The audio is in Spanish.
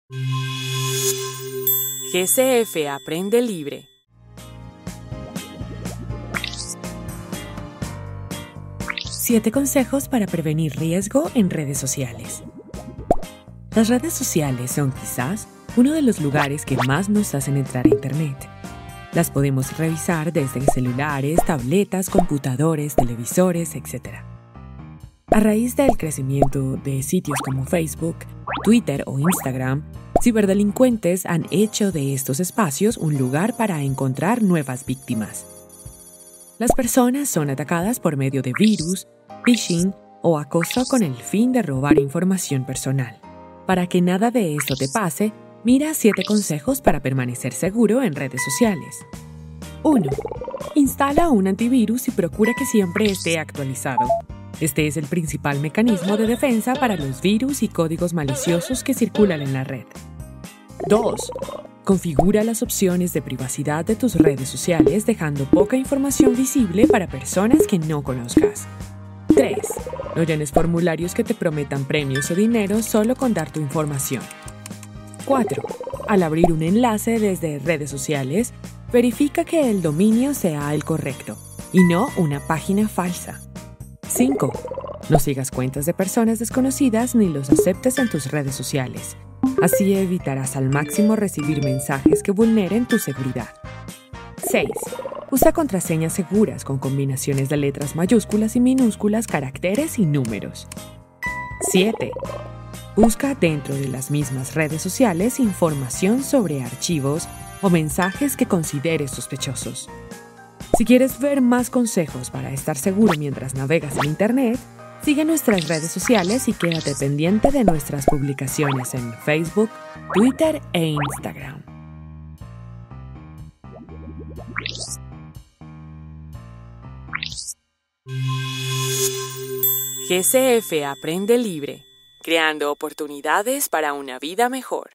GCF Aprende Libre. Siete consejos para prevenir riesgo en redes sociales. Las redes sociales son quizás uno de los lugares que más nos hacen entrar a Internet. Las podemos revisar desde celulares, tabletas, computadores, televisores, etc. A raíz del crecimiento de sitios como Facebook, Twitter o Instagram, ciberdelincuentes han hecho de estos espacios un lugar para encontrar nuevas víctimas. Las personas son atacadas por medio de virus, phishing o acoso con el fin de robar información personal. Para que nada de esto te pase, mira 7 consejos para permanecer seguro en redes sociales. 1. Instala un antivirus y procura que siempre esté actualizado. Este es el principal mecanismo de defensa para los virus y códigos maliciosos que circulan en la red. 2. Configura las opciones de privacidad de tus redes sociales dejando poca información visible para personas que no conozcas. 3. No llenes formularios que te prometan premios o dinero solo con dar tu información. 4. Al abrir un enlace desde redes sociales, verifica que el dominio sea el correcto y no una página falsa. 5. No sigas cuentas de personas desconocidas ni los aceptes en tus redes sociales. Así evitarás al máximo recibir mensajes que vulneren tu seguridad. 6. Usa contraseñas seguras con combinaciones de letras mayúsculas y minúsculas, caracteres y números. 7. Busca dentro de las mismas redes sociales información sobre archivos o mensajes que consideres sospechosos. Si quieres ver más consejos para estar seguro mientras navegas en Internet, sigue nuestras redes sociales y quédate pendiente de nuestras publicaciones en Facebook, Twitter e Instagram. GCF Aprende Libre, creando oportunidades para una vida mejor.